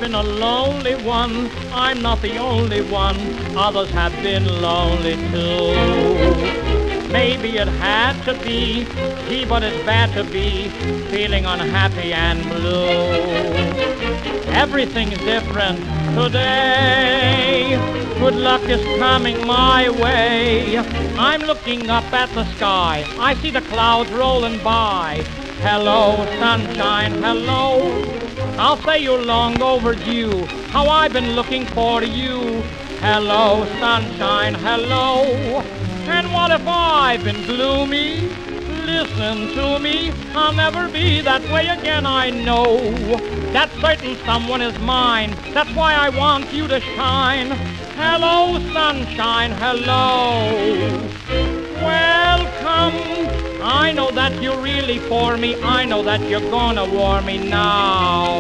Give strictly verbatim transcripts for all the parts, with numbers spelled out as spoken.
been a lonely one. I'm not the only one. Others have been lonely too. Maybe it had to be, gee, but it's bad to be feeling unhappy and blue. Everything's different today. Good luck is coming my way. I'm looking up at the sky. I see the clouds rolling by. Hello, sunshine, hello. I'll say you're long overdue. How I've been looking for you. Hello, sunshine, hello. And what if I've been gloomy? Listen to me, I'll never be that way again, I know. That certain someone is mine. That's why I want you to shine. Hello, sunshine, hello. Welcome. I know that you're really for me. I know that you're gonna warm me now.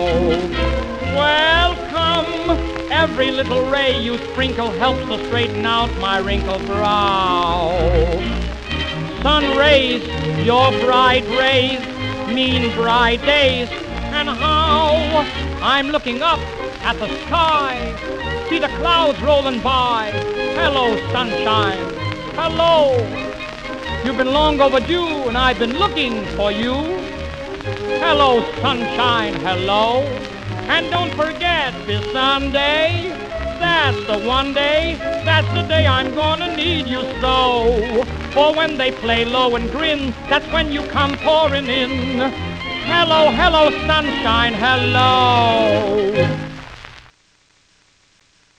Welcome. Every little ray you sprinkle helps to straighten out my wrinkled brow. Sun rays, your bright rays, mean bright days. And how I'm looking up at the sky, see the clouds rolling by. Hello, sunshine, hello. You've been long overdue, and I've been looking for you. Hello, sunshine, hello. And don't forget this Sunday, that's the one day, that's the day I'm gonna need you so. For when they play low and grin, that's when you come pouring in. Hello, hello, sunshine, hello.